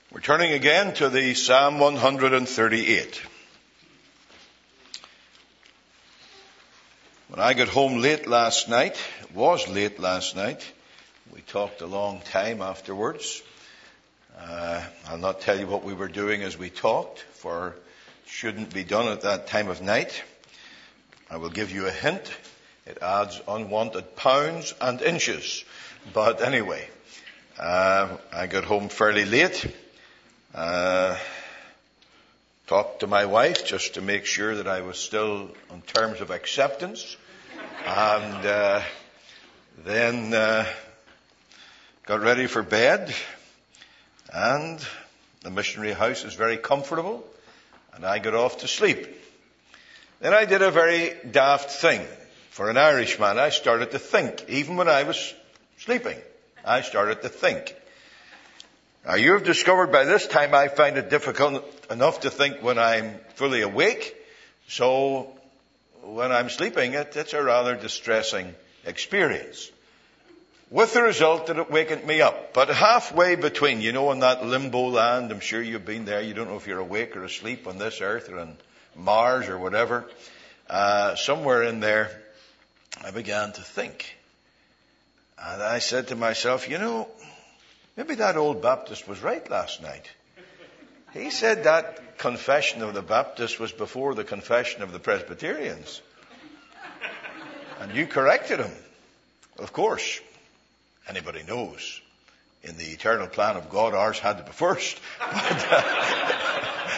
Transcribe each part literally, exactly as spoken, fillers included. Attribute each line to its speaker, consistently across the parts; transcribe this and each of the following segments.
Speaker 1: We're turning again to the Psalm one thirty-eight. When I got home late last night, it was late last night, we talked a long time afterwards. Uh, I'll not tell you what we were doing as we talked, for it shouldn't be done at that time of night. I will give you a hint. It adds unwanted pounds and inches. But anyway, uh, I got home fairly late. Uh, talked to my wife just to make sure that I was still on terms of acceptance. And uh, then uh, got ready for bed. And the missionary house is very comfortable. And I got off to sleep. Then I did a very daft thing. For an Irishman, I started to think. Even when I was sleeping, I started to think. Now, you have discovered by this time I find it difficult enough to think when I'm fully awake. So when I'm sleeping, it, it's a rather distressing experience. With the result that it wakened me up. But halfway between, you know, in that limbo land, I'm sure you've been there. You don't know if you're awake or asleep on this earth or on Mars or whatever. Uh, somewhere in there, I began to think. And I said to myself, you know, maybe that old Baptist was right last night. He said that confession of the Baptist was before the confession of the Presbyterians. And you corrected him. Of course, anybody knows. In the eternal plan of God, ours had to be first. But, uh,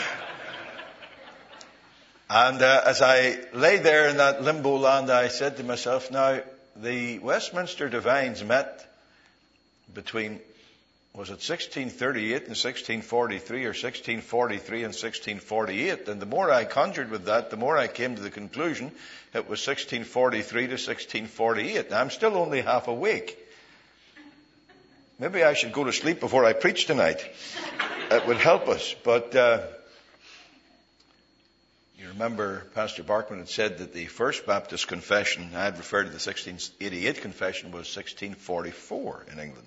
Speaker 1: and uh, as I lay there in that limbo land, I said to myself, now, the Westminster Divines met between, was it sixteen thirty-eight and sixteen forty-three or sixteen forty-three and sixteen forty-eight? And the more I conjured with that, the more I came to the conclusion it was sixteen forty-three to sixteen forty-eight. Now, I'm still only half awake. Maybe I should go to sleep before I preach tonight. It would help us. But uh, you remember Pastor Barkman had said that the first Baptist confession, I had referred to the sixteen eighty-eight confession, was sixteen forty-four in England.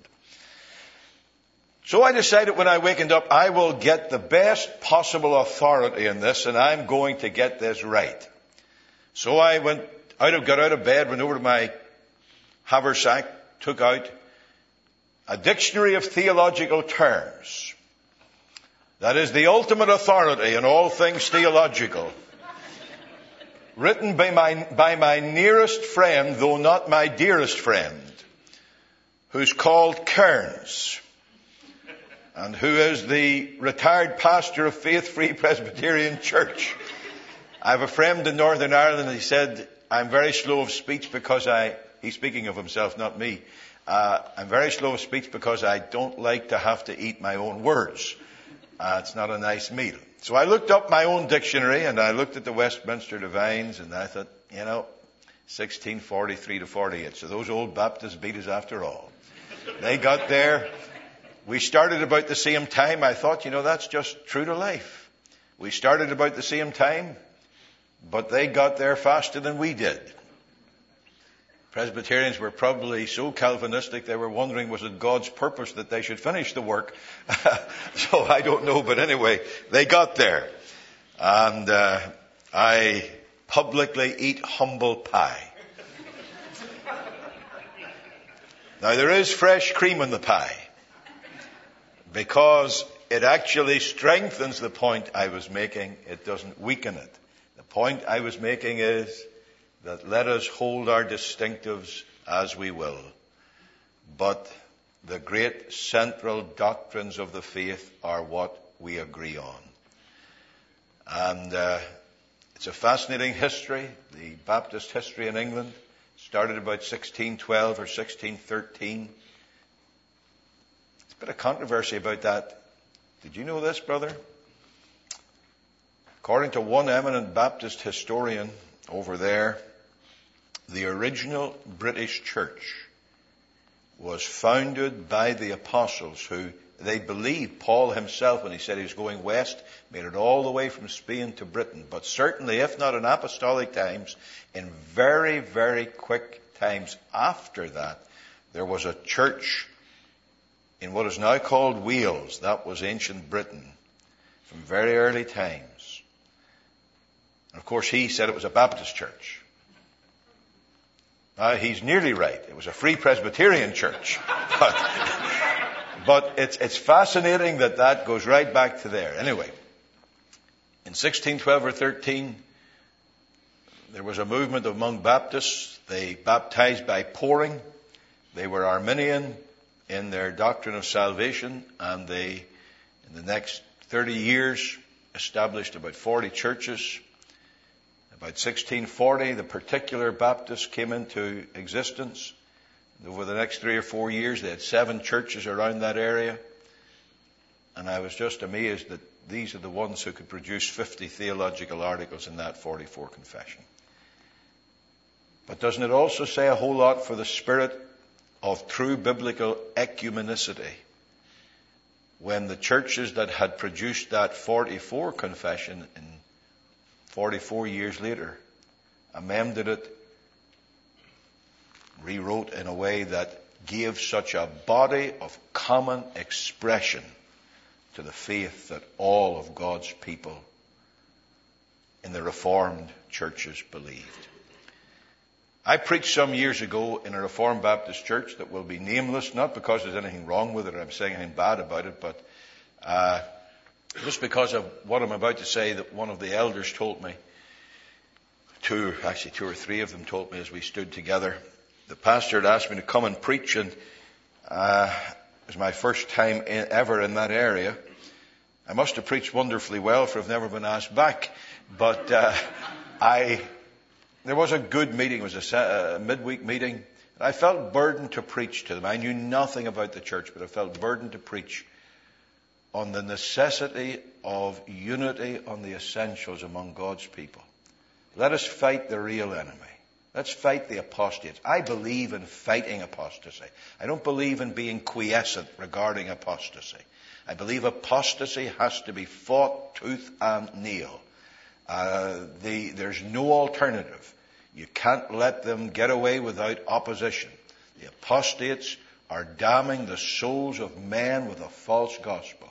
Speaker 1: So I decided when I wakened up, I will get the best possible authority in this, and I'm going to get this right. So I went out of, got out of bed, went over to my haversack, took out a dictionary of theological terms. That is the ultimate authority in all things theological. Written by my, by my nearest friend, though not my dearest friend, who's called Kearns, and who is the retired pastor of Faith Free Presbyterian Church. I have a friend in Northern Ireland, and he said, I'm very slow of speech because I, he's speaking of himself, not me, uh, I'm very slow of speech because I don't like to have to eat my own words. Uh, it's not a nice meal. So I looked up my own dictionary, and I looked at the Westminster Divines, and I thought, you know, sixteen forty-three to forty-eight. So those old Baptists beat us after all. They got there. We started about the same time. I thought, you know, that's just true to life. We started about the same time, but they got there faster than we did. Presbyterians were probably so Calvinistic they were wondering, was it God's purpose that they should finish the work? So I don't know, but anyway, they got there. And uh, I publicly eat humble pie. Now there is fresh cream in the pie, because it actually strengthens the point I was making. It doesn't weaken it. The point I was making is that let us hold our distinctives as we will, but the great central doctrines of the faith are what we agree on. And uh, it's a fascinating history. The Baptist history in England started about sixteen twelve or sixteen thirteen. There's a bit of controversy about that. Did you know this, brother? According to one eminent Baptist historian over there, the original British church was founded by the apostles who, they believed, Paul himself, when he said he was going west, made it all the way from Spain to Britain. But certainly, if not in apostolic times, in very, very quick times after that, there was a church in what is now called Wales. That was ancient Britain from very early times. And of course, he said it was a Baptist church. Now, he's nearly right. It was a Free Presbyterian church. But, but it's, it's fascinating that that goes right back to there. Anyway, in sixteen twelve or thirteen, there was a movement among Baptists. They baptized by pouring. They were Arminian in their doctrine of salvation, and they, in the next thirty years, established about forty churches. About sixteen forty, the particular Baptists came into existence. Over the next three or four years, they had seven churches around that area. And I was just amazed that these are the ones who could produce fifty theological articles in that forty-four confession. But doesn't it also say a whole lot for the spirit of true biblical ecumenicity? When the churches that had produced that forty-four confession in forty-four years later amended it, rewrote in a way that gave such a body of common expression to the faith that all of God's people in the Reformed churches believed. I preached some years ago in a Reformed Baptist church that will be nameless, not because there's anything wrong with it or I'm saying anything bad about it, but uh, just because of what I'm about to say, that one of the elders told me, two, actually two or three of them told me as we stood together. The pastor had asked me to come and preach, and uh, it was my first time in, ever in that area. I must have preached wonderfully well, for I've never been asked back. But uh, I, there was a good meeting. It was a, a midweek meeting. And I felt burdened to preach to them. I knew nothing about the church, but I felt burdened to preach on the necessity of unity on the essentials among God's people. Let us fight the real enemy. Let's fight the apostates. I believe in fighting apostasy. I don't believe in being quiescent regarding apostasy. I believe apostasy has to be fought tooth and nail. Uh, the, there's no alternative. You can't let them get away without opposition. The apostates are damning the souls of men with a false gospel.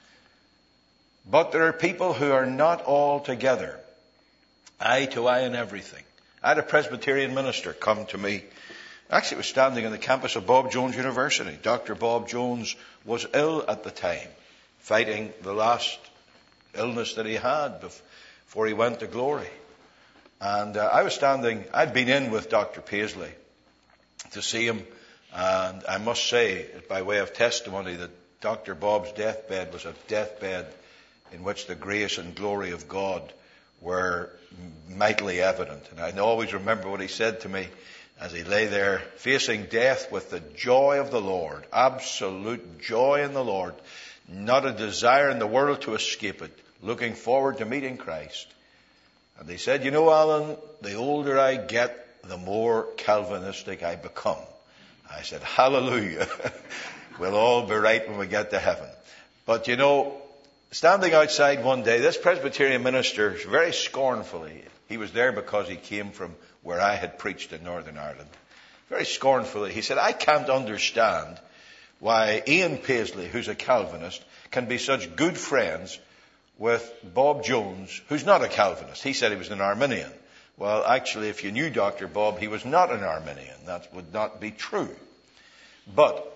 Speaker 1: But there are people who are not all together, eye to eye in everything. I had a Presbyterian minister come to me. Actually, it was standing on the campus of Bob Jones University. Doctor Bob Jones was ill at the time, fighting the last illness that he had before he went to glory. And uh, I was standing, I'd been in with Doctor Paisley to see him. And I must say, by way of testimony, that Doctor Bob's deathbed was a deathbed in which the grace and glory of God were mightily evident. And I always remember what he said to me as he lay there facing death with the joy of the Lord, absolute joy in the Lord, not a desire in the world to escape it, looking forward to meeting Christ. And he said, you know, Alan, the older I get, the more Calvinistic I become. I said, hallelujah. We'll all be right when we get to heaven. But you know, standing outside one day, this Presbyterian minister, very scornfully, he was there because he came from where I had preached in Northern Ireland. Very scornfully, he said, I can't understand why Ian Paisley, who's a Calvinist, can be such good friends with Bob Jones, who's not a Calvinist. He said he was an Arminian. Well, actually, if you knew Doctor Bob, he was not an Arminian. That would not be true. But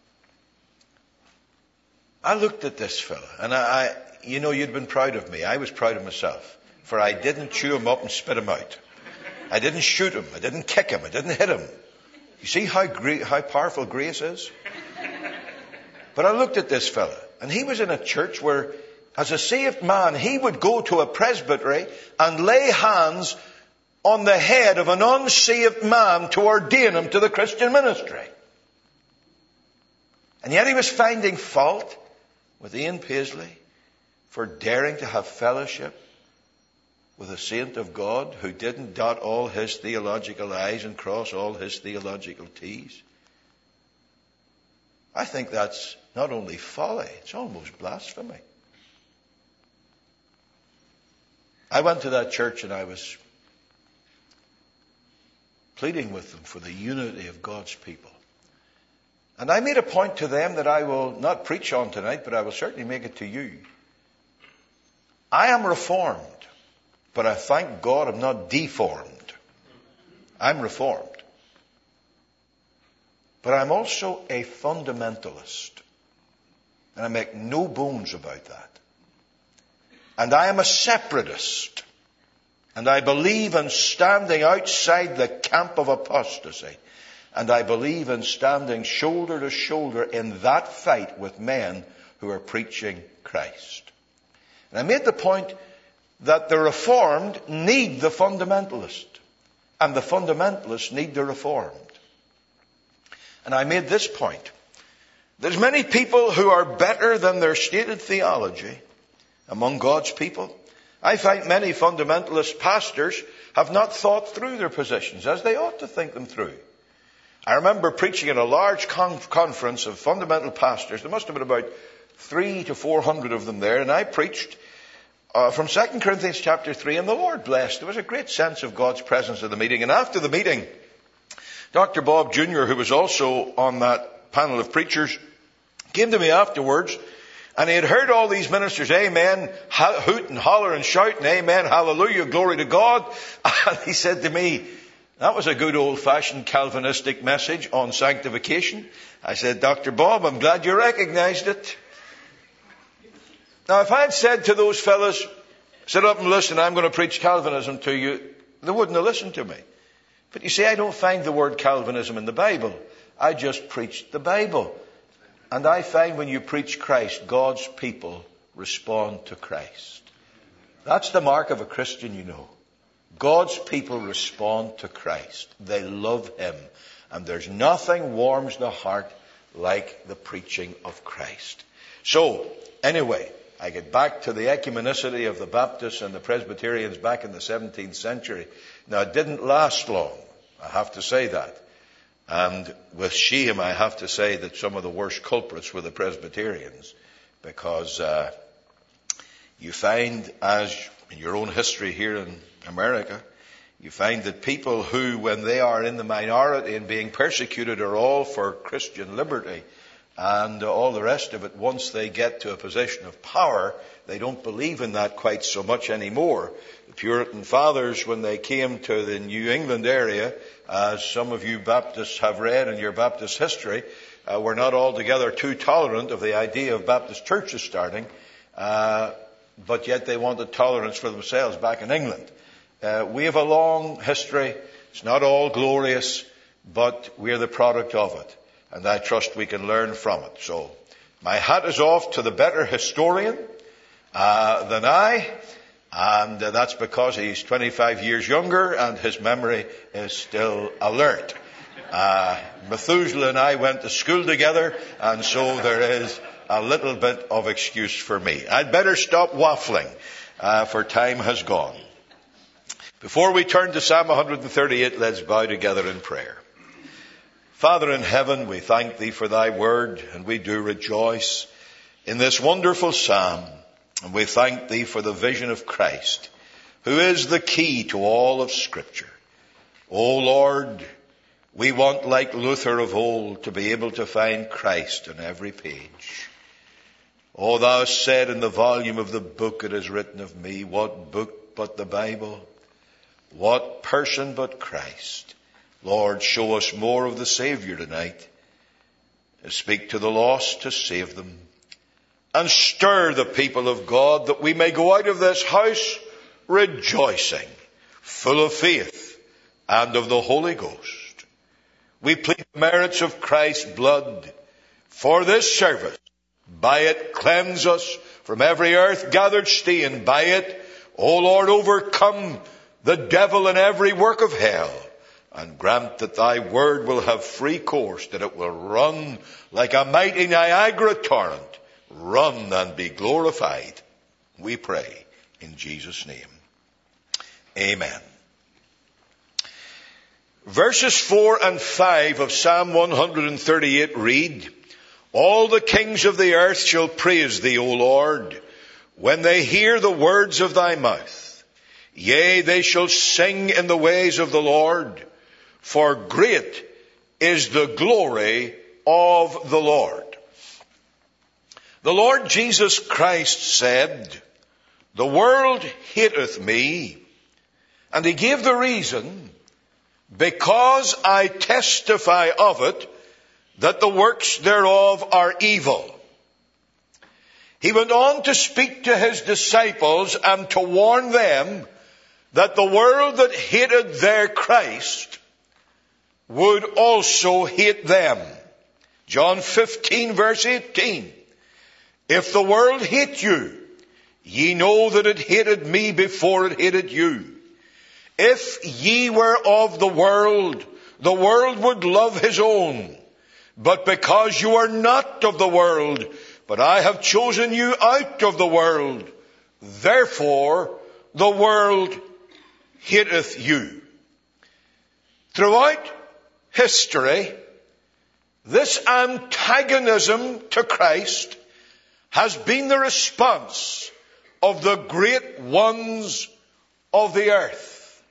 Speaker 1: I looked at this fella, and I, I, you know, you'd been proud of me. I was proud of myself, for I didn't chew him up and spit him out. I didn't shoot him. I didn't kick him. I didn't hit him. You see how great, how powerful grace is? But I looked at this fella, and he was in a church where, as a saved man, he would go to a presbytery and lay hands on the head of an unsaved man to ordain him to the Christian ministry. And yet he was finding fault with Ian Paisley for daring to have fellowship with a saint of God who didn't dot all his theological I's and cross all his theological T's. I think that's not only folly, it's almost blasphemy. I went to that church and I was pleading with them for the unity of God's people. And I made a point to them that I will not preach on tonight, but I will certainly make it to you. I am reformed, but I thank God I'm not deformed. I'm reformed. But I'm also a fundamentalist. And I make no bones about that. And I am a separatist. And I believe in standing outside the camp of apostasy. And I believe in standing shoulder to shoulder in that fight with men who are preaching Christ. And I made the point that the Reformed need the fundamentalist. And the fundamentalists need the Reformed. And I made this point. There's many people who are better than their stated theology among God's people. I find many fundamentalist pastors have not thought through their positions as they ought to think them through. I remember preaching at a large con- conference of fundamental pastors. There must have been about three to four hundred of them there, and I preached uh, from Second Corinthians chapter three, and the Lord blessed. There was a great sense of God's presence at the meeting. And after the meeting, Doctor Bob Junior, who was also on that panel of preachers, came to me afterwards, and he had heard all these ministers, amen, hoot and holler and shout, and amen, hallelujah, glory to God. And he said to me, that was a good old-fashioned Calvinistic message on sanctification. I said, Doctor Bob, I'm glad you recognized it. Now, if I had said to those fellas, sit up and listen, I'm going to preach Calvinism to you, they wouldn't have listened to me. But you see, I don't find the word Calvinism in the Bible. I just preached the Bible. And I find when you preach Christ, God's people respond to Christ. That's the mark of a Christian, you know. God's people respond to Christ. They love Him. And there's nothing warms the heart like the preaching of Christ. So, anyway, I get back to the ecumenicity of the Baptists and the Presbyterians back in the seventeenth century. Now, it didn't last long. I have to say that. And with shame, I have to say that some of the worst culprits were the Presbyterians. Because uh, you find, as in your own history here in America, you find that people who, when they are in the minority and being persecuted, are all for Christian liberty and all the rest of it. Once they get to a position of power, they don't believe in that quite so much anymore. The Puritan fathers, when they came to the New England area, as some of you Baptists have read in your Baptist history, uh, were not altogether too tolerant of the idea of Baptist churches starting, uh, but yet they wanted tolerance for themselves back in England. Uh, we have a long history. It's not all glorious, but we're the product of it. And I trust we can learn from it. So, my hat is off to the better historian uh, than I. And uh, that's because he's twenty-five years younger and his memory is still alert. Uh, Methuselah and I went to school together, and so there is a little bit of excuse for me. I'd better stop waffling, uh, for time has gone. Before we turn to Psalm one thirty-eight, let's bow together in prayer. Father in heaven, we thank Thee for Thy word, and we do rejoice in this wonderful psalm. And we thank Thee for the vision of Christ, who is the key to all of Scripture. O Lord, we want, like Luther of old, to be able to find Christ on every page. O Thou said in the volume of the book it is written of me, what book but the Bible? What person but Christ? Lord, show us more of the Savior tonight. Speak to the lost to save them. And stir the people of God that we may go out of this house rejoicing, full of faith and of the Holy Ghost. We plead the merits of Christ's blood for this service. By it cleanse us from every earth-gathered stain. By it, O Lord, overcome the devil and every work of hell. And grant that Thy word will have free course, that it will run like a mighty Niagara torrent. Run and be glorified. We pray in Jesus' name. Amen. Verses four and five of Psalm one thirty-eight read, all the kings of the earth shall praise Thee, O Lord, when they hear the words of Thy mouth. Yea, they shall sing in the ways of the Lord, for great is the glory of the Lord. The Lord Jesus Christ said, "The world hateth me," and he gave the reason, "because I testify of it, that the works thereof are evil." He went on to speak to his disciples and to warn them that the world that hated their Christ would also hate them. John fifteen verse eighteen. "If the world hate you, ye know that it hated me before it hated you. If ye were of the world, the world would love his own. But because you are not of the world, but I have chosen you out of the world, therefore the world hateth you." Throughout history, this antagonism to Christ has been the response of the great ones of the earth.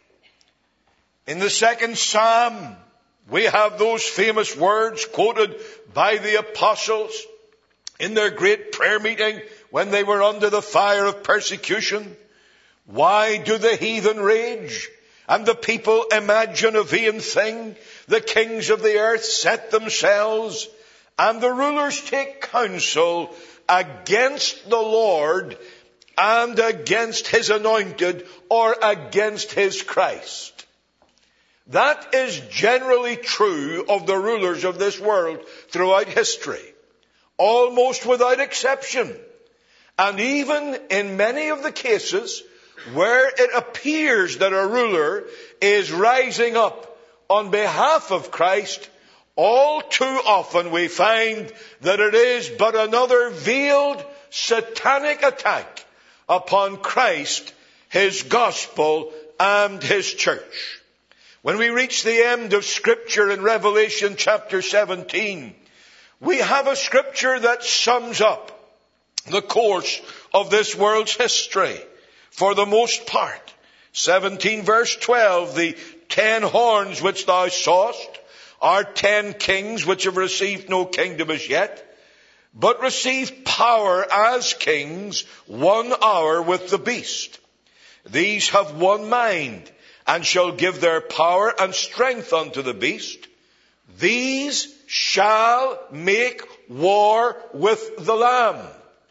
Speaker 1: In the second Psalm, we have those famous words quoted by the apostles in their great prayer meeting when they were under the fire of persecution. "Why do the heathen rage, and the people imagine a vain thing? The kings of the earth set themselves, and the rulers take counsel against the Lord and against his anointed," or against his Christ. That is generally true of the rulers of this world throughout history, almost without exception. And even in many of the cases where it appears that a ruler is rising up on behalf of Christ, all too often we find that it is but another veiled satanic attack upon Christ, his gospel, and his church. When we reach the end of Scripture in Revelation chapter seventeen, we have a Scripture that sums up the course of this world's history for the most part. seventeen verse twelve, "The ten horns which thou sawest are ten kings which have received no kingdom as yet, but receive power as kings one hour with the beast. These have one mind, and shall give their power and strength unto the beast. These shall make war with the Lamb.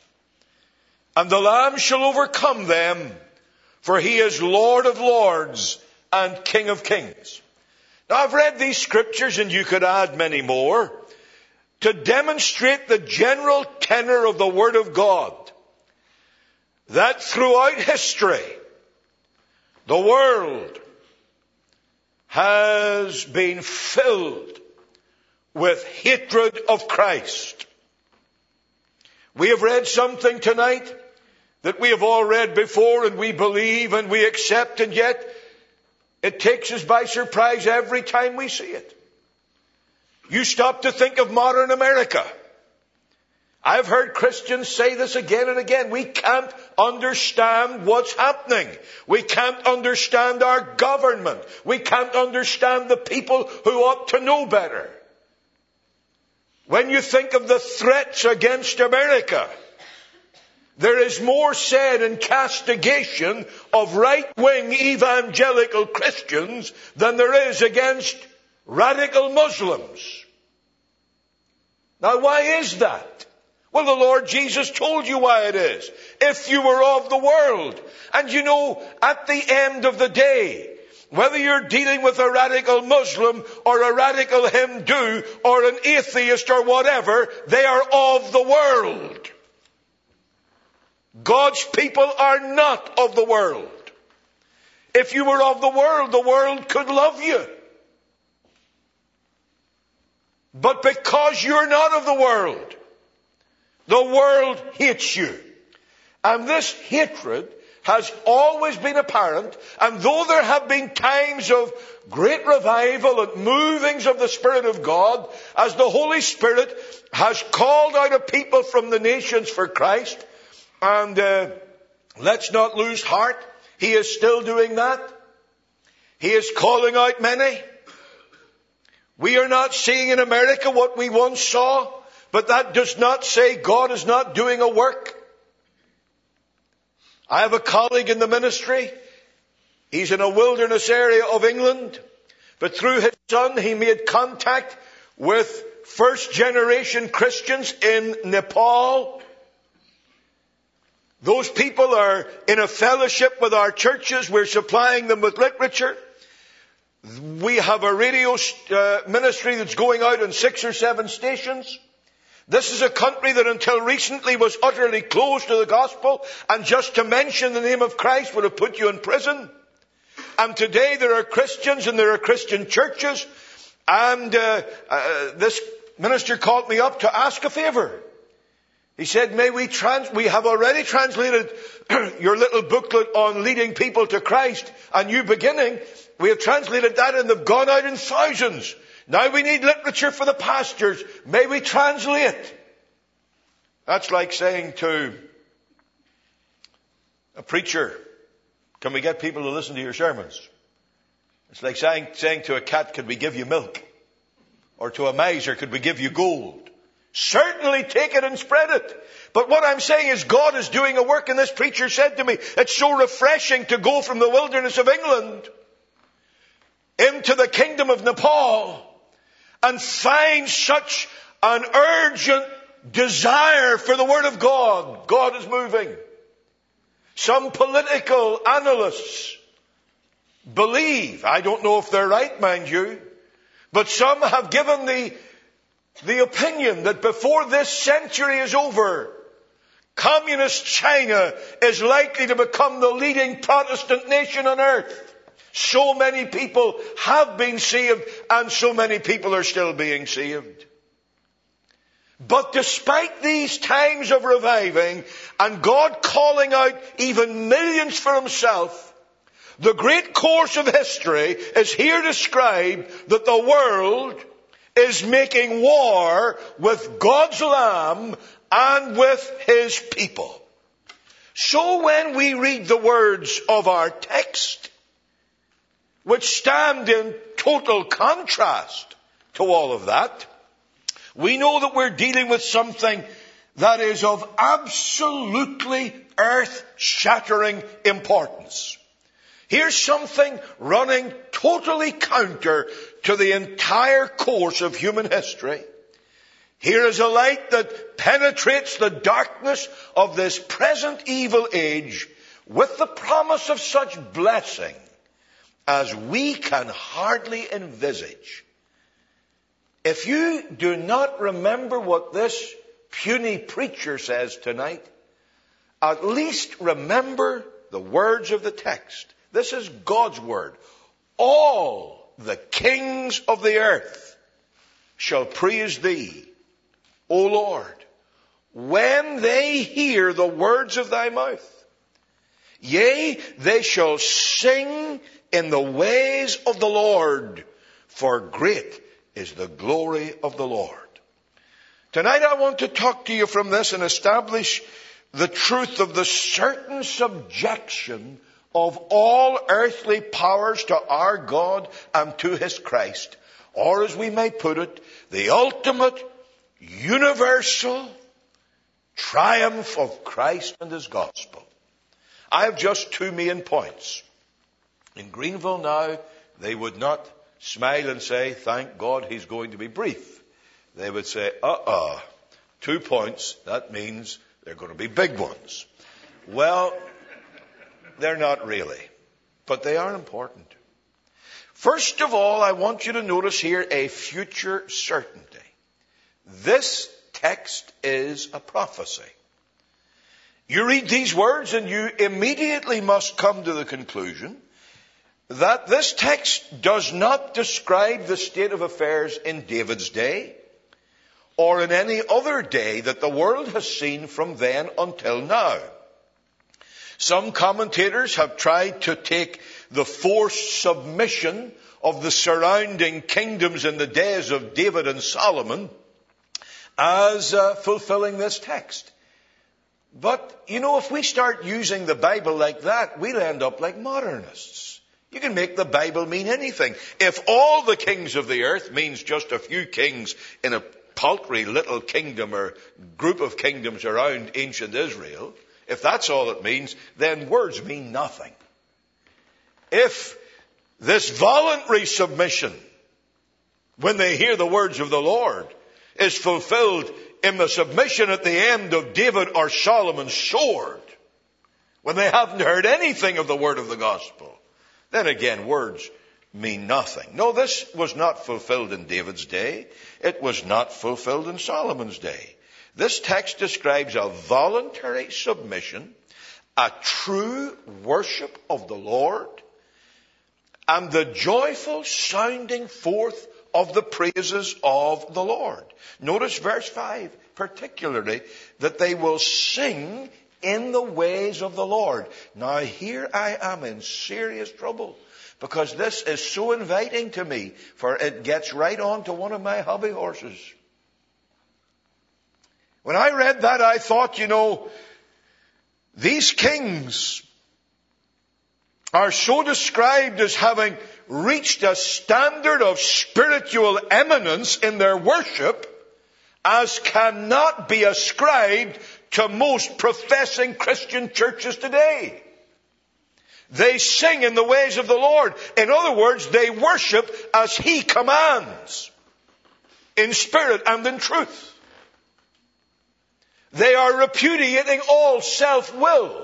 Speaker 1: And the Lamb shall overcome them, for he is Lord of lords and King of kings." Now, I've read these scriptures, and you could add many more, to demonstrate the general tenor of the Word of God, that throughout history, the world has been filled with hatred of Christ. We have read something tonight that we have all read before, and we believe and we accept, and yet it takes us by surprise every time we see it. You stop to think of modern America. I've heard Christians say this again and again. We can't understand what's happening. We can't understand our government. We can't understand the people who ought to know better. When you think of the threats against America, there is more said in castigation of right-wing evangelical Christians than there is against radical Muslims. Now, why is that? Well, the Lord Jesus told you why it is. If you were of the world. And you know, at the end of the day, whether you're dealing with a radical Muslim or a radical Hindu or an atheist or whatever, they are of the world. God's people are not of the world. If you were of the world, the world could love you. But because you're not of the world, the world hates you. And this hatred has always been apparent. And though there have been times of great revival and movings of the Spirit of God, as the Holy Spirit has called out a people from the nations for Christ, and uh, let's not lose heart, He is still doing that. He is calling out many. We are not seeing in America what we once saw, but that does not say God is not doing a work. I have a colleague in the ministry. He's in a wilderness area of England, but through his son he made contact with first generation Christians in Nepal. Those people are in a fellowship with our churches. We're supplying them with literature. We have a radio uh, ministry that's going out in six or seven stations. This is a country that until recently was utterly closed to the gospel, and just to mention the name of Christ would have put you in prison. And today there are Christians and there are Christian churches. And uh, uh, this minister called me up to ask a favor. He said, may we trans, we have already translated your little booklet on leading people to Christ, A New Beginning. We have translated that and they've gone out in thousands. Now we need literature for the pastors. May we translate? That's like saying to a preacher, can we get people to listen to your sermons? It's like saying, saying to a cat, could we give you milk? Or to a miser, could we give you gold? Certainly take it and spread it. But what I'm saying is God is doing a work, and this preacher said to me, it's so refreshing to go from the wilderness of England into the kingdom of Nepal and find such an urgent desire for the Word of God. God is moving. Some political analysts believe, I don't know if they're right, mind you, but some have given the, the opinion that before this century is over, communist China is likely to become the leading Protestant nation on earth. So many people have been saved, and so many people are still being saved. But despite these times of reviving, and God calling out even millions for himself, the great course of history is here described that the world is making war with God's Lamb and with his people. So when we read the words of our text, which stand in total contrast to all of that, we know that we're dealing with something that is of absolutely earth-shattering importance. Here's something running totally counter to the entire course of human history. Here is a light that penetrates the darkness of this present evil age with the promise of such blessing as we can hardly envisage. If you do not remember what this puny preacher says tonight, at least remember the words of the text. This is God's word. All the kings of the earth shall praise thee, O Lord, when they hear the words of thy mouth. Yea, they shall sing in the ways of the Lord, for great is the glory of the Lord. Tonight I want to talk to you from this and establish the truth of the certain subjection of all earthly powers to our God and to his Christ. Or as we may put it, the ultimate, universal triumph of Christ and his gospel. I have just two main points. In Greenville now, they would not smile and say, thank God he's going to be brief. They would say, uh-uh, two points, that means they're going to be big ones. Well, they're not really, but they are important. First of all, I want you to notice here a future certainty. This text is a prophecy. You read these words and you immediately must come to the conclusion that this text does not describe the state of affairs in David's day or in any other day that the world has seen from then until now. Some commentators have tried to take the forced submission of the surrounding kingdoms in the days of David and Solomon as uh, fulfilling this text. But, you know, if we start using the Bible like that, we'll end up like modernists. You can make the Bible mean anything. If all the kings of the earth means just a few kings in a paltry little kingdom or group of kingdoms around ancient Israel, if that's all it means, then words mean nothing. If this voluntary submission, when they hear the words of the Lord, is fulfilled in the submission at the end of David or Solomon's sword, when they haven't heard anything of the word of the gospel, then again words mean nothing. No, this was not fulfilled in David's day. It was not fulfilled in Solomon's day. This text describes a voluntary submission, a true worship of the Lord, and the joyful sounding forth of the praises of the Lord. Notice verse five, particularly, that they will sing in the ways of the Lord. Now here I am in serious trouble, because this is so inviting to me, for it gets right on to one of my hobby horses. When I read that, I thought, you know, these kings are so described as having reached a standard of spiritual eminence in their worship as cannot be ascribed to most professing Christian churches today. They sing in the ways of the Lord. In other words, they worship as He commands, in spirit and in truth. They are repudiating all self-will.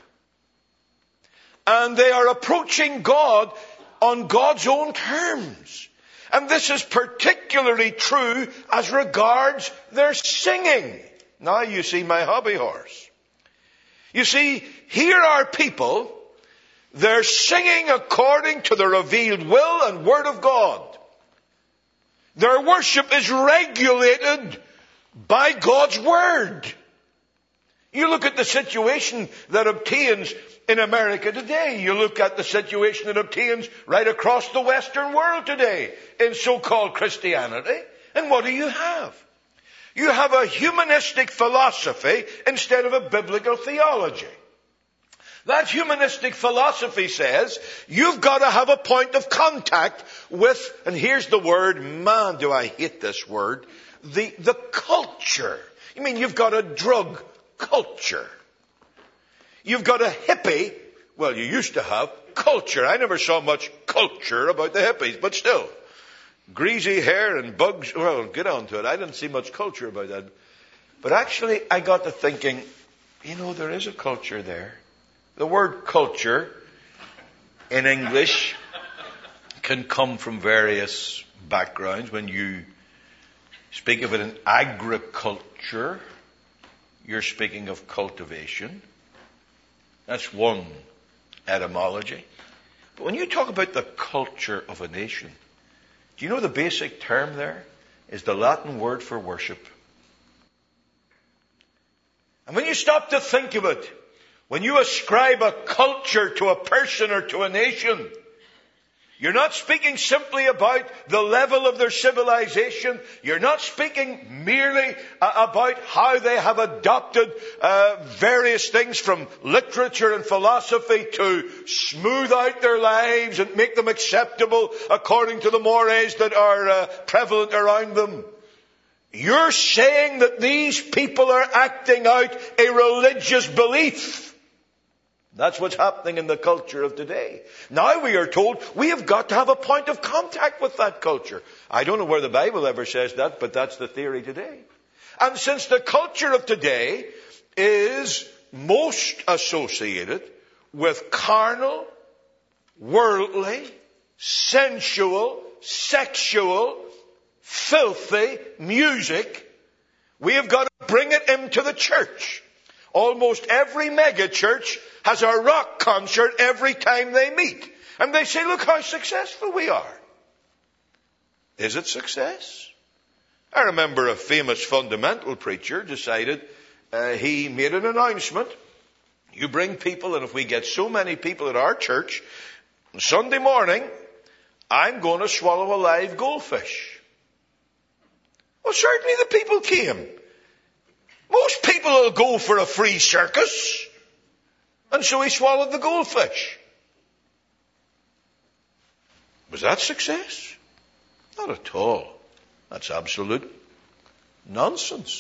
Speaker 1: And they are approaching God on God's own terms. And this is particularly true as regards their singing. Now you see my hobby horse. You see, here are people, they're singing according to the revealed will and word of God. Their worship is regulated by God's word. You look at the situation that obtains in America today. You look at the situation that obtains right across the Western world today in so-called Christianity. And what do you have? You have a humanistic philosophy instead of a biblical theology. That humanistic philosophy says you've got to have a point of contact with, and here's the word, man, do I hate this word, the, the culture. You mean you've got a drug culture. You've got a hippie, well, you used to have culture. I never saw much culture about the hippies, but still. Greasy hair and bugs, well, get on to it. I didn't see much culture about that. But actually, I got to thinking, you know, there is a culture there. The word culture in English can come from various backgrounds. When you speak of it in agriculture, you're speaking of cultivation. That's one etymology. But when you talk about the culture of a nation, do you know the basic term there is the Latin word for worship? And when you stop to think of it, when you ascribe a culture to a person or to a nation, you're not speaking simply about the level of their civilization. You're not speaking merely uh, about how they have adopted uh, various things from literature and philosophy to smooth out their lives and make them acceptable according to the mores that are uh, prevalent around them. You're saying that these people are acting out a religious belief. That's what's happening in the culture of today. Now we are told we have got to have a point of contact with that culture. I don't know where the Bible ever says that, but that's the theory today. And since the culture of today is most associated with carnal, worldly, sensual, sexual, filthy music, we have got to bring it into the church. Almost every mega church has a rock concert every time they meet. And they say, look how successful we are. Is it success? I remember a famous fundamental preacher decided, uh, he made an announcement. You bring people, and if we get so many people at our church, Sunday morning, I'm going to swallow a live goldfish. Well, certainly the people came. Most people will go for a free circus. And so he swallowed the goldfish. Was that success? Not at all. That's absolute nonsense.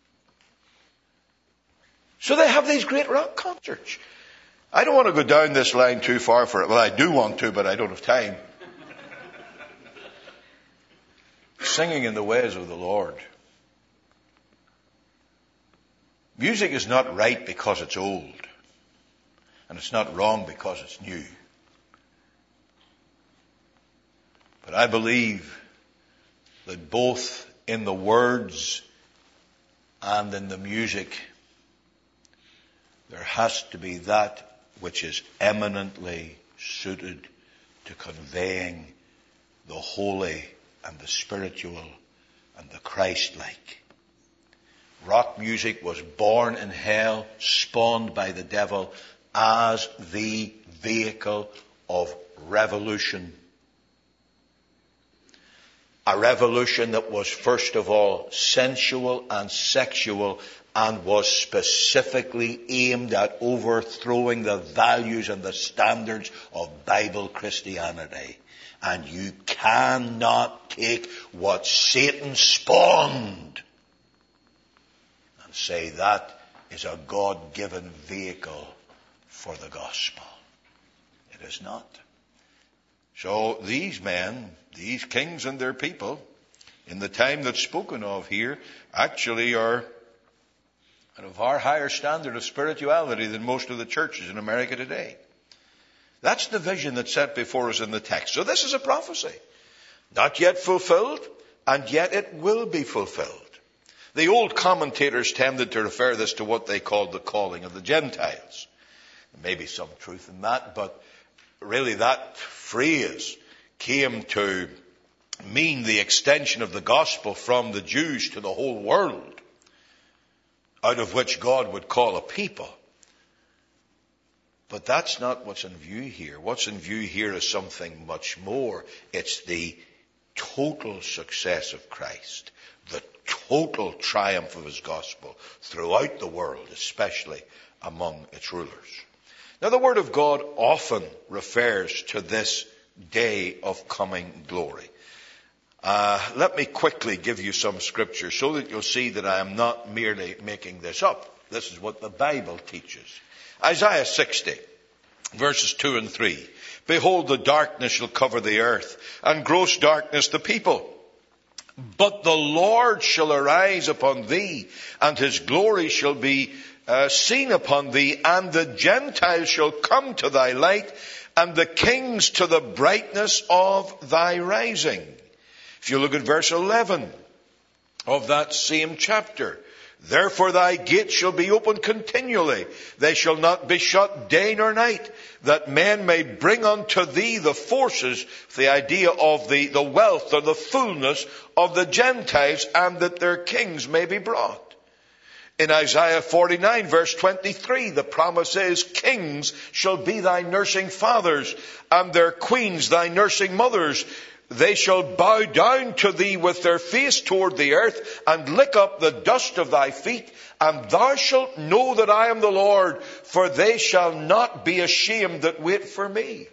Speaker 1: So they have these great rock concerts. I don't want to go down this line too far for it. Well, I do want to, but I don't have time. Singing in the ways of the Lord. Music is not right because it's old. And it's not wrong because it's new. But I believe that both in the words and in the music, there has to be that which is eminently suited to conveying the holy and the spiritual and the Christ-like. Rock music was born in hell, spawned by the devil as the vehicle of revolution. A revolution that was first of all sensual and sexual and was specifically aimed at overthrowing the values and the standards of Bible Christianity. And you cannot take what Satan spawned and say that is a God-given vehicle for the gospel. It is not. So these men, these kings and their people, in the time that's spoken of here, actually are at a far higher standard of spirituality than most of the churches in America today. That's the vision that's set before us in the text. So this is a prophecy. Not yet fulfilled, and yet it will be fulfilled. The old commentators tended to refer this to what they called the calling of the Gentiles. There may be some truth in that, but really that phrase came to mean the extension of the gospel from the Jews to the whole world, out of which God would call a people. But that's not what's in view here. What's in view here is something much more. It's the total success of Christ, the total triumph of his gospel throughout the world, especially among its rulers. Now, the Word of God often refers to this day of coming glory. Uh, let me quickly give you some scripture so that you'll see that I am not merely making this up. This is what the Bible teaches. Isaiah sixty, verses two and three. Behold, the darkness shall cover the earth, and gross darkness the people. But the Lord shall arise upon thee, and his glory shall be uh, seen upon thee, and the Gentiles shall come to thy light, and the kings to the brightness of thy rising. If you look at verse eleven of that same chapter, therefore thy gates shall be open continually. They shall not be shut day nor night, that men may bring unto thee the forces, the idea of the, the wealth or the fullness of the Gentiles, and that their kings may be brought. In Isaiah forty-nine, verse twenty-three, the promise is, kings shall be thy nursing fathers, and their queens thy nursing mothers. They shall bow down to thee with their face toward the earth, and lick up the dust of thy feet, and thou shalt know that I am the Lord, for they shall not be ashamed that wait for me.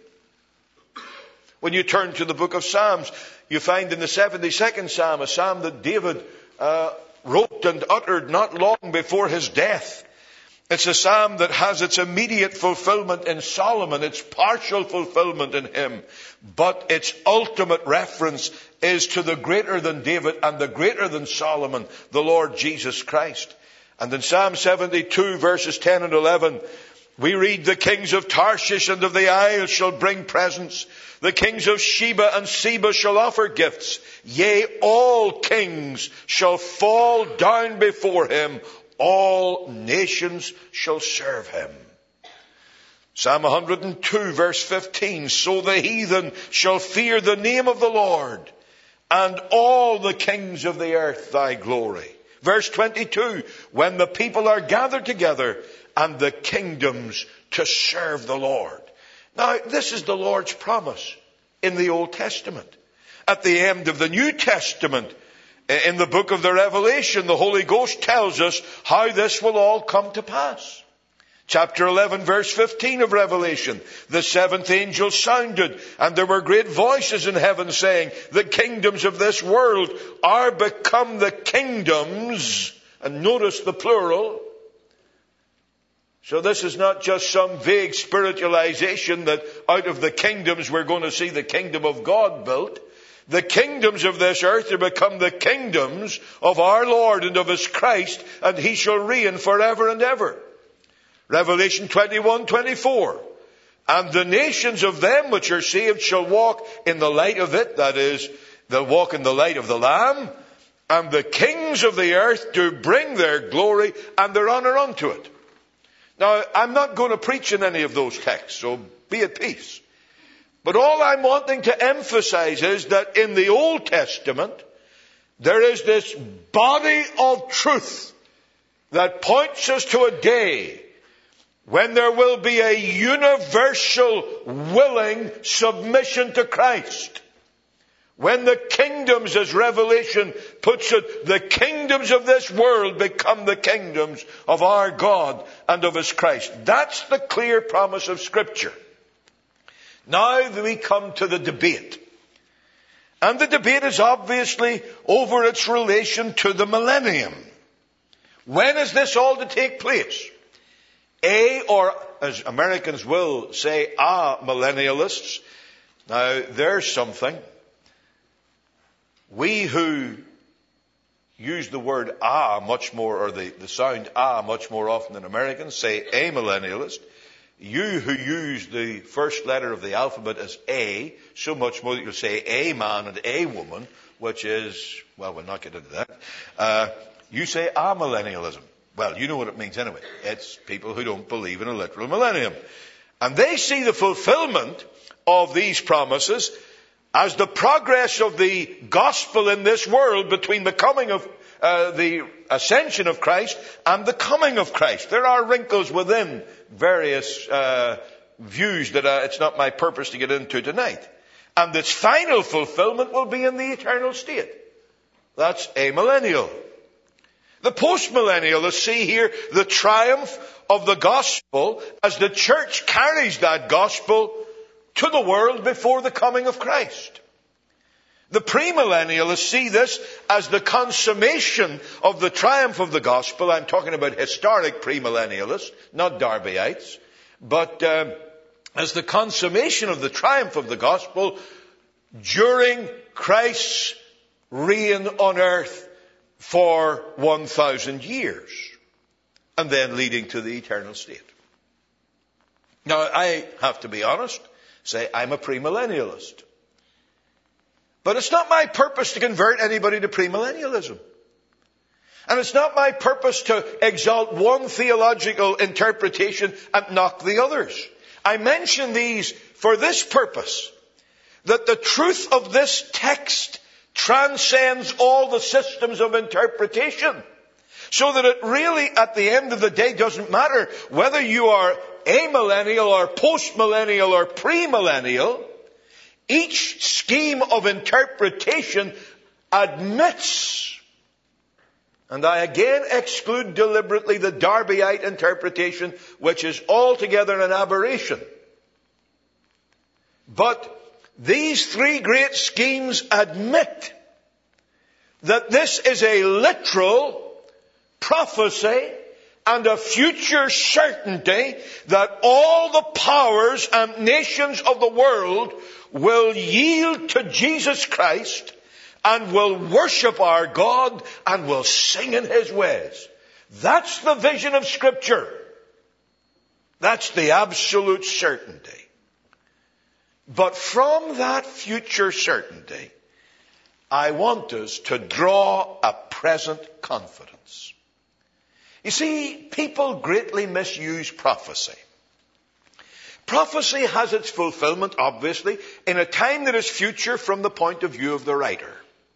Speaker 1: When you turn to the book of Psalms, you find in the seventy-second Psalm, a psalm that David uh, wrote and uttered not long before his death. It's a psalm that has its immediate fulfillment in Solomon, its partial fulfillment in him, but its ultimate reference is to the greater than David and the greater than Solomon, the Lord Jesus Christ. And in Psalm seventy-two, verses ten and eleven, we read, the kings of Tarshish and of the isles shall bring presents. The kings of Sheba and Seba shall offer gifts. Yea, all kings shall fall down before him. All nations shall serve him. Psalm one hundred two, verse fifteen, so the heathen shall fear the name of the Lord, and all the kings of the earth thy glory. Verse twenty-two, when the people are gathered together, and the kingdoms to serve the Lord. Now, this is the Lord's promise in the Old Testament. At the end of the New Testament, in the book of the Revelation, the Holy Ghost tells us how this will all come to pass. Chapter eleven, verse fifteen of Revelation. The seventh angel sounded, and there were great voices in heaven saying, the kingdoms of this world are become the kingdoms, and notice the plural. So this is not just some vague spiritualization that out of the kingdoms we're going to see the kingdom of God built. The kingdoms of this earth are become the kingdoms of our Lord and of his Christ, and he shall reign forever and ever. Revelation twenty-one, twenty-four. And the nations of them which are saved shall walk in the light of it. That is, they'll walk in the light of the Lamb. And the kings of the earth do bring their glory and their honor unto it. Now, I'm not going to preach in any of those texts, so be at peace. But all I'm wanting to emphasize is that in the Old Testament, there is this body of truth that points us to a day when there will be a universal willing submission to Christ. When the kingdoms, as Revelation puts it, the kingdoms of this world become the kingdoms of our God and of his Christ. That's the clear promise of Scripture. Now we come to the debate. And the debate is obviously over its relation to the millennium. When is this all to take place? A, or as Americans will say, ah, millennialists. Now, there's something. We who use the word ah much more, or the, the sound ah much more often than Americans, say a millennialist. You who use the first letter of the alphabet as A, so much more that you'll say a man and a woman, which is, well, we'll not get into that. Uh, you say amillennialism. Well, you know what it means anyway. It's people who don't believe in a literal millennium. And they see the fulfillment of these promises as the progress of the gospel in this world between the coming of, uh, the ascension of Christ and the coming of Christ. There are wrinkles within various uh, views that uh, it's not my purpose to get into tonight. And its final fulfillment will be in the eternal state. That's amillennial. The postmillennialists see here the triumph of the gospel as the church carries that gospel to the world before the coming of Christ. The premillennialists see this as the consummation of the triumph of the gospel. I'm talking about historic premillennialists, not Darbyites, but uh, as the consummation of the triumph of the gospel during Christ's reign on earth for one thousand years, and then leading to the eternal state. Now, I have to be honest, say I'm a premillennialist. But it's not my purpose to convert anybody to premillennialism. And it's not my purpose to exalt one theological interpretation and knock the others. I mention these for this purpose, that the truth of this text transcends all the systems of interpretation. So that it really, at the end of the day, doesn't matter whether you are amillennial or postmillennial or premillennial. Each scheme of interpretation admits, and I again exclude deliberately the Darbyite interpretation, which is altogether an aberration. But these three great schemes admit that this is a literal prophecy and a future certainty that all the powers and nations of the world will yield to Jesus Christ and will worship our God and will sing in his ways. That's the vision of Scripture. That's the absolute certainty. But from that future certainty, I want us to draw a present confidence. You see, people greatly misuse prophecy. Prophecy has its fulfillment, obviously, in a time that is future from the point of view of the writer.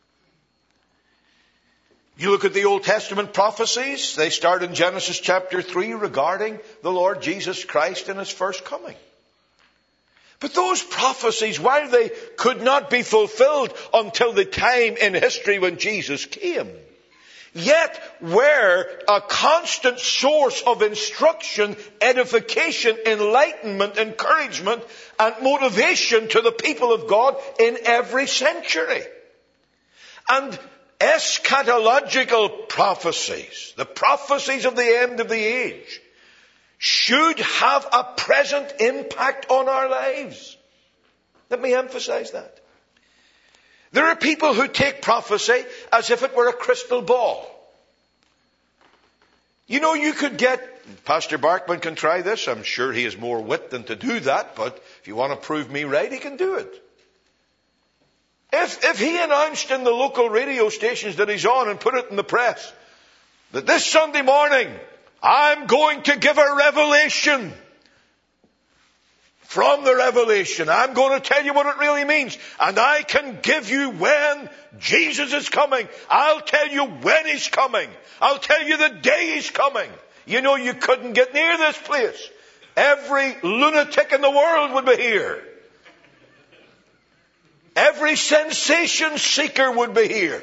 Speaker 1: You look at the Old Testament prophecies, they start in Genesis chapter three regarding the Lord Jesus Christ and his first coming. But those prophecies, while they could not be fulfilled until the time in history when Jesus came, yet were a constant source of instruction, edification, enlightenment, encouragement, and motivation to the people of God in every century. And eschatological prophecies, the prophecies of the end of the age, should have a present impact on our lives. Let me emphasize that. There are people who take prophecy as if it were a crystal ball. You know, you could get, Pastor Barkman can try this, I'm sure he has more wit than to do that, but if you want to prove me right, he can do it. If, if he announced in the local radio stations that he's on and put it in the press, that this Sunday morning, I'm going to give a revelation. From the revelation, I'm going to tell you what it really means. And I can give you when Jesus is coming. I'll tell you when He's coming. I'll tell you the day He's coming. You know, you couldn't get near this place. Every lunatic in the world would be here. Every sensation seeker would be here.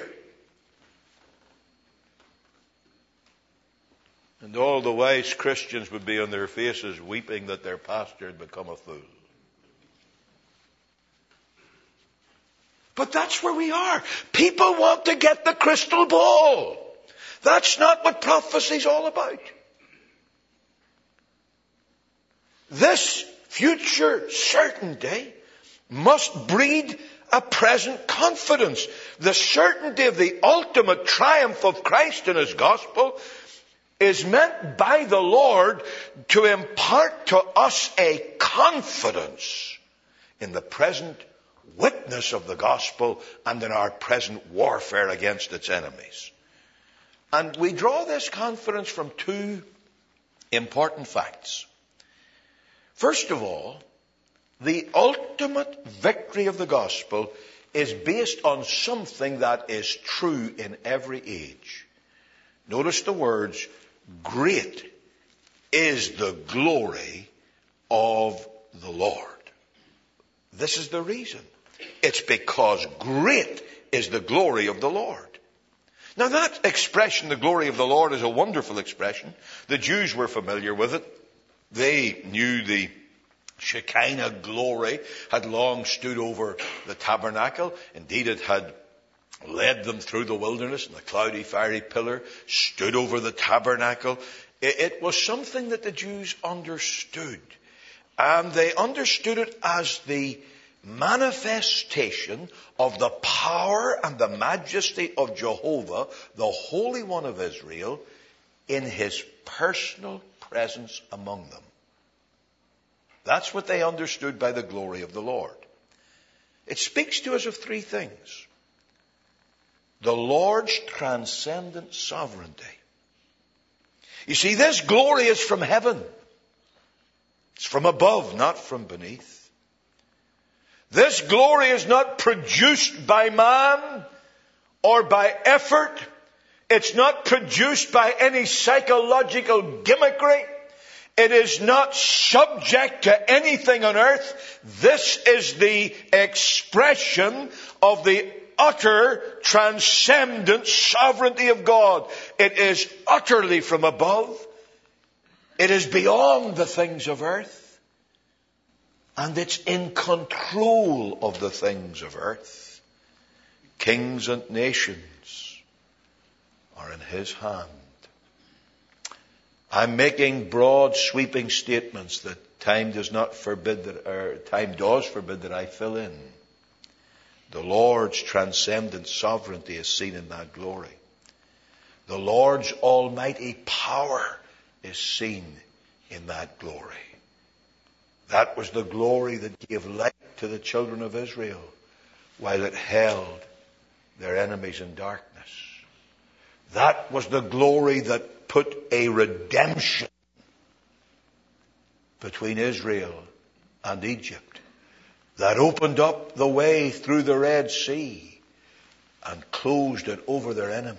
Speaker 1: And all the wise Christians would be on their faces weeping that their pastor had become a fool. But that's where we are. People want to get the crystal ball. That's not what prophecy's all about. This future certainty must breed a present confidence. The certainty of the ultimate triumph of Christ and His gospel is meant by the Lord to impart to us a confidence in the present witness of the gospel and in our present warfare against its enemies. And we draw this confidence from two important facts. First of all, the ultimate victory of the gospel is based on something that is true in every age. Notice the words, great is the glory of the Lord. This is the reason. It's because great is the glory of the Lord. Now that expression, the glory of the Lord, is a wonderful expression. The Jews were familiar with it. They knew the Shekinah glory had long stood over the tabernacle. Indeed, it had led them through the wilderness, and the cloudy, fiery pillar stood over the tabernacle. It, it was something that the Jews understood. And they understood it as the manifestation of the power and the majesty of Jehovah, the Holy One of Israel, in His personal presence among them. That's what they understood by the glory of the Lord. It speaks to us of three things. The Lord's transcendent sovereignty. You see, this glory is from heaven. It's from above, not from beneath. This glory is not produced by man or by effort. It's not produced by any psychological gimmickry. It is not subject to anything on earth. This is the expression of the utter transcendent sovereignty of God. It is utterly from above. It is beyond the things of earth. And it's in control of the things of earth. Kings and nations are in His hand. I'm making broad, sweeping statements that time does not forbid that, or time does forbid that I fill in. The Lord's transcendent sovereignty is seen in that glory. The Lord's almighty power is seen in that glory. That was the glory that gave light to the children of Israel while it held their enemies in darkness. That was the glory that put a redemption between Israel and Egypt. That opened up the way through the Red Sea and closed it over their enemies.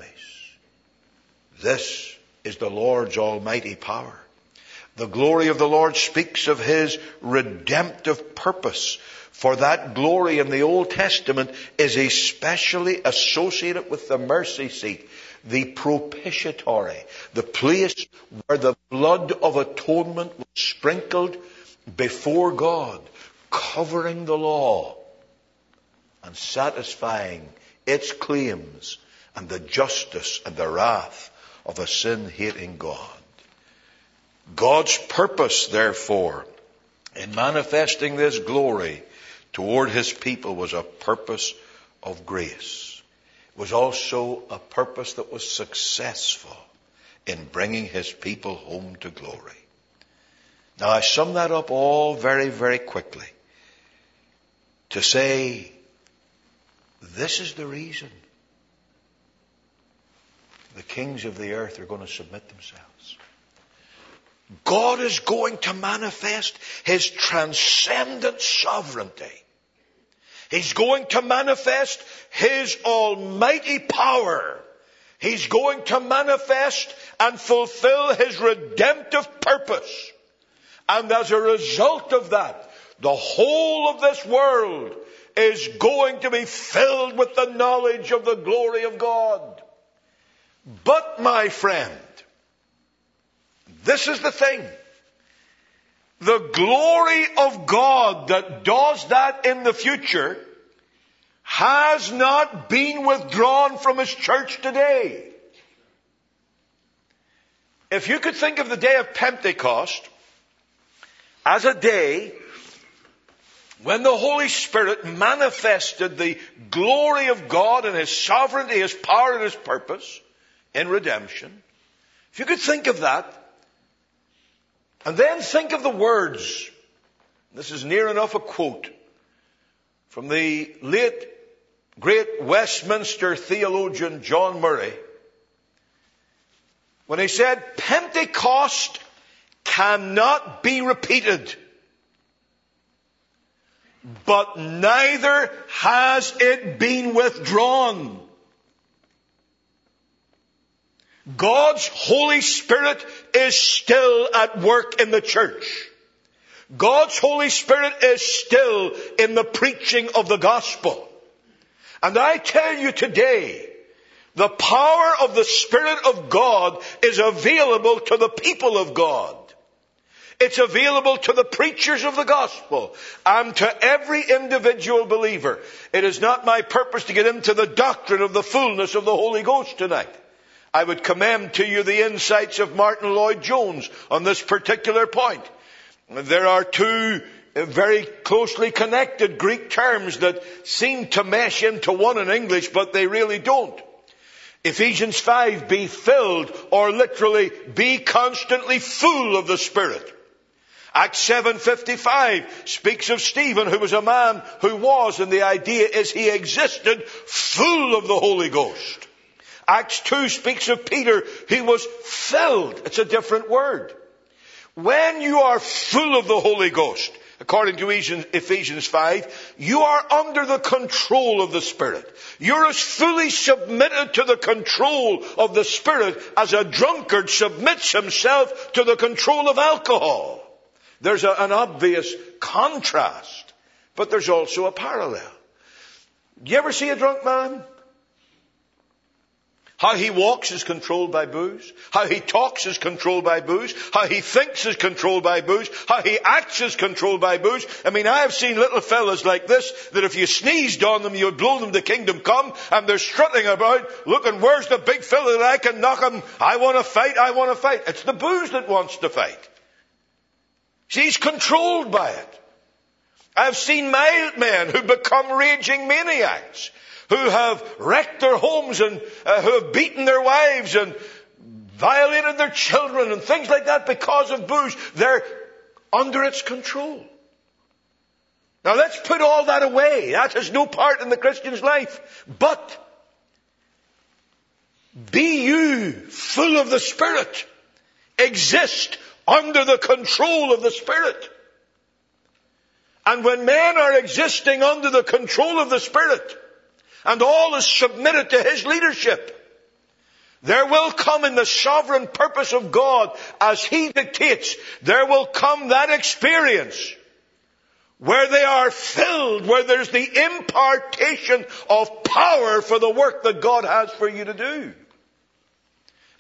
Speaker 1: This is the Lord's almighty power. The glory of the Lord speaks of His redemptive purpose. For that glory in the Old Testament is especially associated with the mercy seat. the propitiatory, the place where the blood of atonement was sprinkled before God, covering the law and satisfying its claims and the justice and the wrath of a sin-hating God. God's purpose, therefore, in manifesting this glory toward his people was a purpose of grace. It was also a purpose that was successful in bringing his people home to glory. Now, I sum that up all very, very quickly to say, this is the reason the kings of the earth are going to submit themselves. God is going to manifest his transcendent sovereignty. He's going to manifest his almighty power. He's going to manifest and fulfill his redemptive purpose. And as a result of that, the whole of this world is going to be filled with the knowledge of the glory of God. But, my friend, this is the thing. The glory of God that does that in the future has not been withdrawn from his church today. If you could think of the day of Pentecost as a day when the Holy Spirit manifested the glory of God and his sovereignty, his power and his purpose in redemption, if you could think of that, and then think of the words, this is near enough a quote from the late great Westminster theologian John Murray, when he said, Pentecost cannot be repeated, but neither has it been withdrawn. God's Holy Spirit is still at work in the church. God's Holy Spirit is still in the preaching of the gospel. And I tell you today, the power of the Spirit of God is available to the people of God. It's available to the preachers of the gospel and to every individual believer. It is not my purpose to get into the doctrine of the fullness of the Holy Ghost tonight. I would commend to you the insights of Martin Lloyd-Jones on this particular point. There are two very closely connected Greek terms that seem to mesh into one in English, but they really don't. Ephesians five, be filled, or literally, be constantly full of the Spirit. Acts seven fifty-five speaks of Stephen, who was a man who was, and the idea is he existed full of the Holy Ghost. Acts two speaks of Peter, he was filled. It's a different word. When you are full of the Holy Ghost, according to Ephesians five, you are under the control of the Spirit. You're as fully submitted to the control of the Spirit as a drunkard submits himself to the control of alcohol. There's a, an obvious contrast, but there's also a parallel. Do you ever see a drunk man? How he walks is controlled by booze. How he talks is controlled by booze. How he thinks is controlled by booze. How he acts is controlled by booze. I mean, I have seen little fellas like this, that if you sneezed on them, you would blow them to kingdom come, and they're strutting about, looking, where's the big fella that I can knock him? I want to fight, I want to fight. It's the booze that wants to fight. See, he's controlled by it. I've seen mild men who become raging maniacs, who have wrecked their homes and uh, who have beaten their wives and violated their children and things like that because of booze. They're under its control. Now let's put all that away. That has no part in the Christian's life. But be you full of the Spirit. Exist under the control of the Spirit. And when men are existing under the control of the Spirit, and all is submitted to his leadership, there will come in the sovereign purpose of God, as he dictates, there will come that experience where they are filled, where there's the impartation of power for the work that God has for you to do.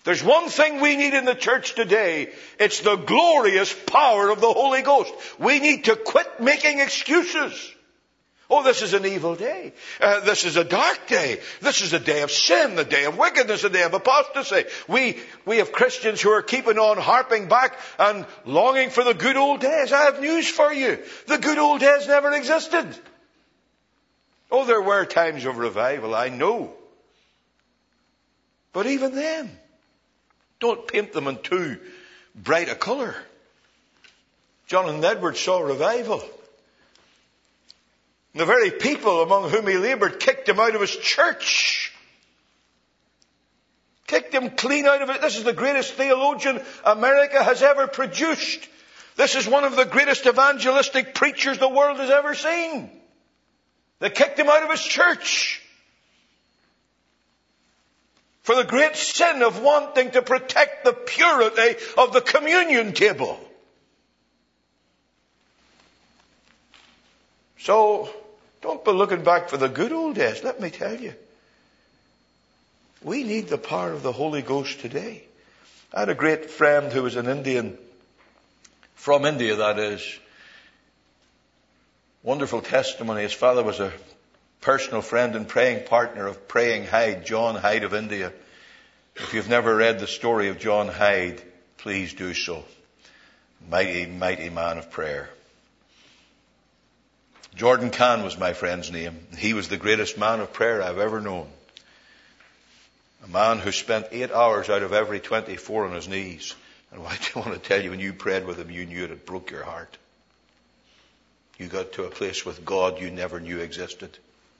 Speaker 1: There's one thing we need in the church today. It's the glorious power of the Holy Ghost. We need to quit making excuses. Oh, this is an evil day. Uh, this is a dark day. This is a day of sin, the day of wickedness, the day of apostasy. We, we have Christians who are keeping on harping back and longing for the good old days. I have news for you. The good old days never existed. Oh, there were times of revival, I know. But even then, don't paint them in too bright a colour. Jonathan Edwards saw revival. The very people among whom he laboured kicked him out of his church. Kicked him clean out of it. This is the greatest theologian America has ever produced. This is one of the greatest evangelistic preachers the world has ever seen. They kicked him out of his church for the great sin of wanting to protect the purity of the communion table. So, don't be looking back for the good old days. Let me tell you. We need the power of the Holy Ghost today. I had a great friend who was an Indian, from India that is. Wonderful testimony. His father was a personal friend and praying partner of Praying Hyde, John Hyde of India. If you've never read the story of John Hyde, please do so. Mighty, mighty man of prayer. Jordan Kahn was my friend's name. He was the greatest man of prayer I've ever known. A man who spent eight hours out of every twenty-four on his knees. And I want to tell you, when you prayed with him, you knew it, it broke your heart. You got to a place with God you never knew existed.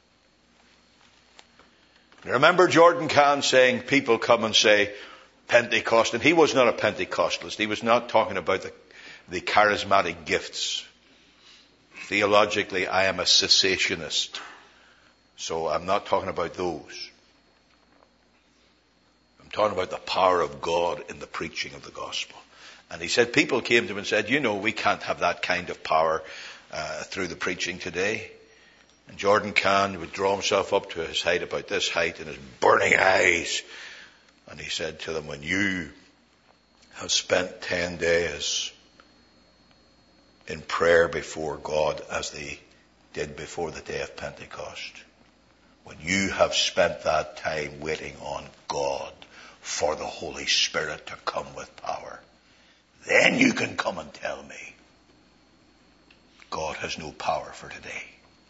Speaker 1: I remember Jordan Kahn saying, people come and say, Pentecost, and he was not a Pentecostalist. He was not talking about the, the charismatic gifts. Theologically, I am a cessationist. So I'm not talking about those. I'm talking about the power of God in the preaching of the gospel. And he said, people came to him and said, you know, we can't have that kind of power uh, through the preaching today. And Jordan Kahn would draw himself up to his height, about this height, and his burning eyes. And he said to them, when you have spent ten days in prayer before God as they did before the day of Pentecost, when you have spent that time waiting on God for the Holy Spirit to come with power, then you can come and tell me God has no power for today.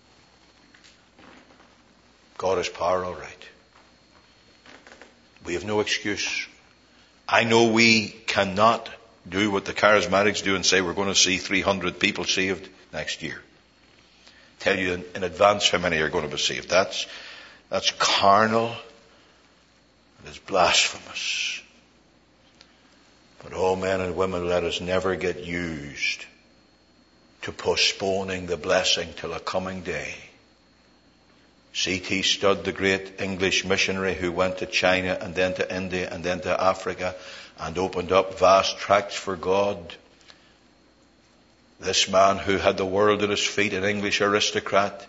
Speaker 1: God has power, all right. We have no excuse. I know we cannot do what the charismatics do and say we're going to see three hundred people saved next year. Tell you in, in advance how many are going to be saved. That's, that's carnal. It is blasphemous. But oh, men and women, let us never get used to postponing the blessing till a coming day. C T Studd, the great English missionary who went to China and then to India and then to Africa and opened up vast tracts for God. This man who had the world at his feet, an English aristocrat,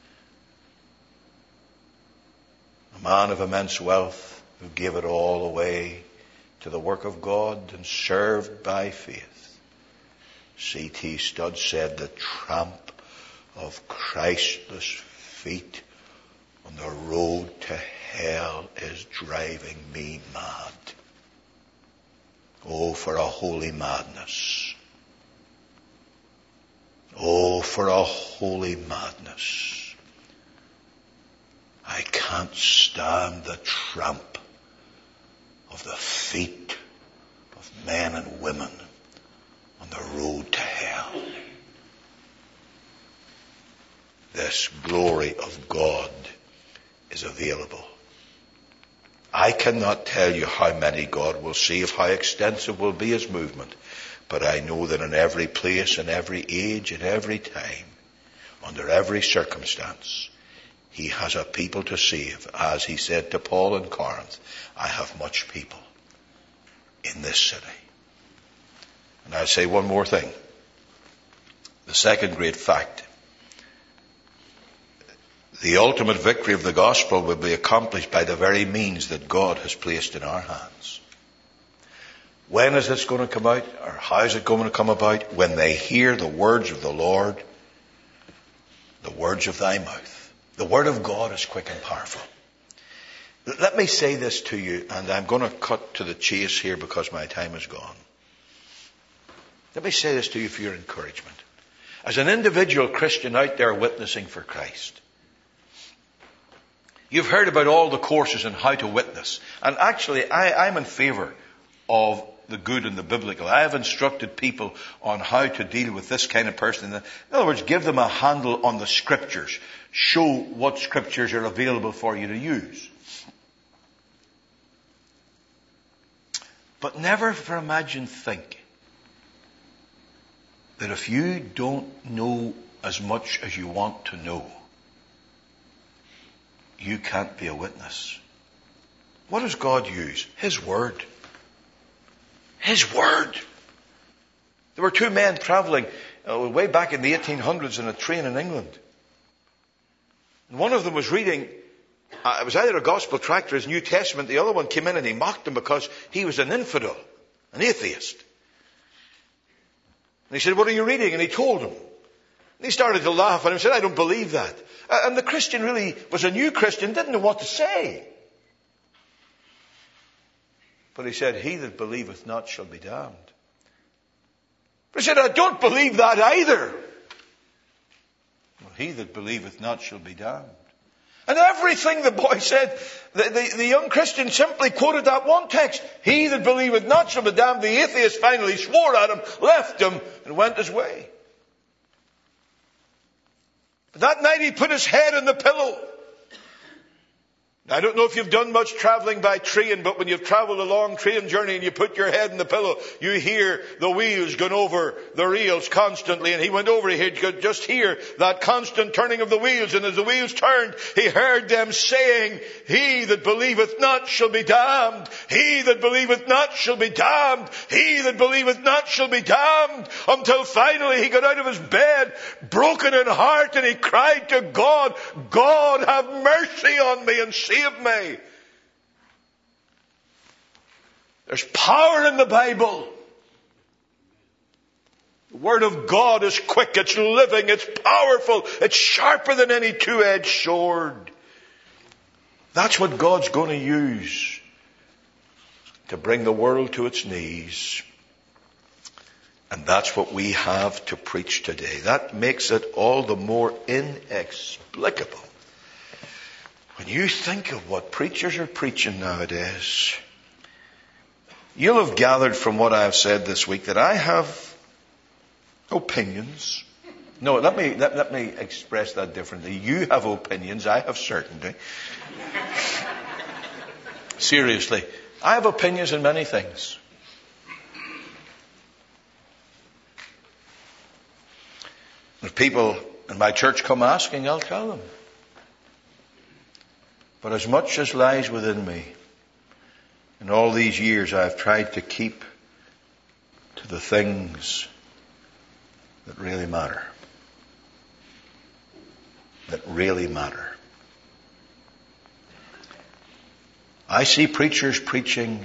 Speaker 1: a man of immense wealth who gave it all away to the work of God and served by faith. C T Studd said, the tramp of Christless feet on the road to hell is driving me mad. Oh, for a holy madness. Oh, for a holy madness. I can't stand the tramp of the feet of men and women on the road to hell. This glory of God is available. I cannot tell you how many God will save, how extensive will be his movement, but I know that in every place, in every age, in every time, under every circumstance, he has a people to save. As he said to Paul in Corinth, I have much people in this city. And I'll say one more thing. The second great fact. The ultimate victory of the gospel will be accomplished by the very means that God has placed in our hands. When is this going to come out? Or how is it going to come about? When they hear the words of the Lord, the words of thy mouth. The word of God is quick and powerful. Let me say this to you, and I'm going to cut to the chase here because my time is gone. Let me say this to you for your encouragement. As an individual Christian out there witnessing for Christ, you've heard about all the courses on how to witness. And actually, I, I'm in favour of the good and the biblical. I have instructed people on how to deal with this kind of person. In other words, give them a handle on the scriptures. Show what scriptures are available for you to use. But never for imagine think that if you don't know as much as you want to know, you can't be a witness. What does God use? His Word. His Word. There were two men travelling uh, way back in the eighteen hundreds in a train in England. And one of them was reading, uh, it was either a gospel tract or his New Testament. The other one came in and he mocked him because he was an infidel, an atheist. And he said, what are you reading? And he told him. And he started to laugh and he said, I don't believe that. Uh, and the Christian really was a new Christian, didn't know what to say. But he said, he that believeth not shall be damned. But he said, I don't believe that either. Well, he that believeth not shall be damned. And everything the boy said, the, the, the young Christian simply quoted that one text. He that believeth not shall be damned. The atheist finally swore at him, left him, and went his way. But that night he put his head in the pillow. I don't know if you've done much travelling by train, but when you've travelled a long train journey and you put your head in the pillow, you hear the wheels going over the rails constantly. And he went over, he could just hear that constant turning of the wheels. And as the wheels turned, he heard them saying, he that believeth not shall be damned. He that believeth not shall be damned. He that believeth not shall be damned. Until finally he got out of his bed, broken in heart, and he cried to God, God, have mercy on me and save me. There's power in the Bible. The Word of God is quick, it's living, it's powerful, it's sharper than any two-edged sword. That's what God's going to use to bring the world to its knees. And that's what we have to preach today. That makes it all the more inexplicable when you think of what preachers are preaching nowadays. You'll have gathered from what I have said this week that I have opinions. No, let me, let, let me express that differently. You have opinions, I have certainty. Seriously, I have opinions in many things. If people in my church come asking, I'll tell them. But as much as lies within me, in all these years I've tried to keep to the things that really matter. That really matter. I see preachers preaching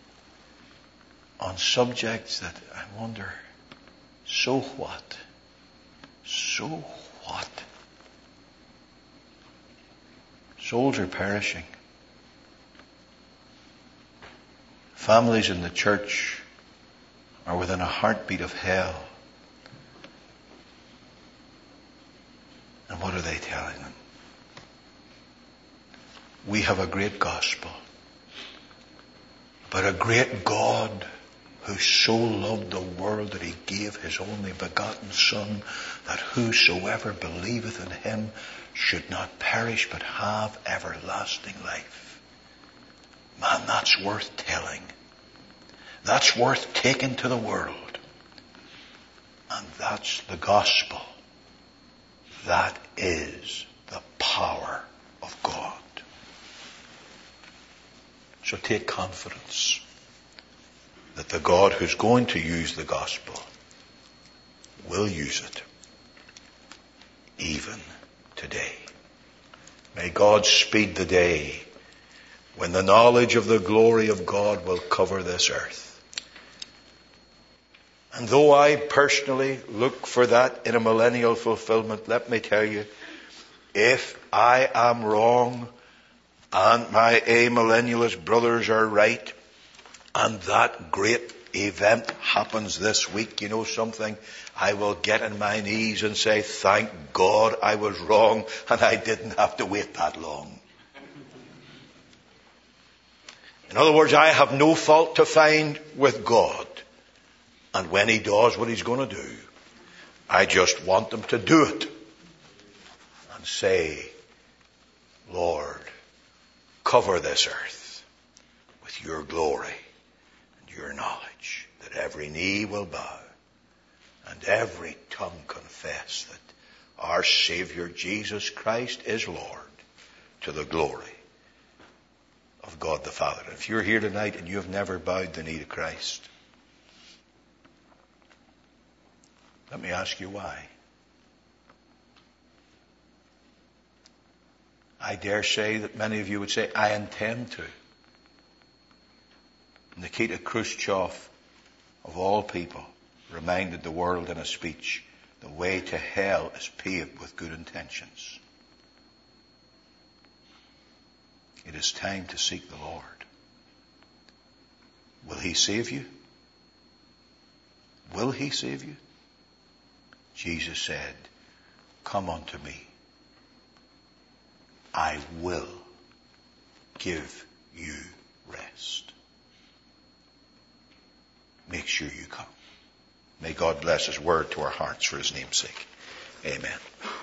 Speaker 1: on subjects that I wonder, so what? So what? Souls are perishing. Families in the church are within a heartbeat of hell. And what are they telling them? We have a great gospel, but a great God who so loved the world that he gave his only begotten Son, that whosoever believeth in him should not perish but have everlasting life. Man, that's worth telling. That's worth taking to the world. And that's the gospel. That is the power of God. So take confidence that the God who's going to use the gospel will use it even today. May God speed the day when the knowledge of the glory of God will cover this earth, And though I personally look for that in a millennial fulfillment, let me tell you, if I am wrong and my amillennialist brothers are right, and that great event happens this week, you know something, I will get on my knees and say, thank God I was wrong and I didn't have to wait that long. In other words, I have no fault to find with God. And when He does what He's going to do, I just want Him to do it. And say, Lord, cover this earth with your glory and your knowledge, that every knee will bow and every tongue confess that our Savior Jesus Christ is Lord, to the glory of God the Father. If you're here tonight and you have never bowed the knee to Christ, let me ask you why. I dare say that many of you would say, I intend to. Nikita Khrushchev, of all people, reminded the world in a speech, the way to hell is paved with good intentions. It is time to seek the Lord. Will He save you? Will He save you? Jesus said, come unto me. I will give you rest. Make sure you come. May God bless His word to our hearts for His name's sake. Amen.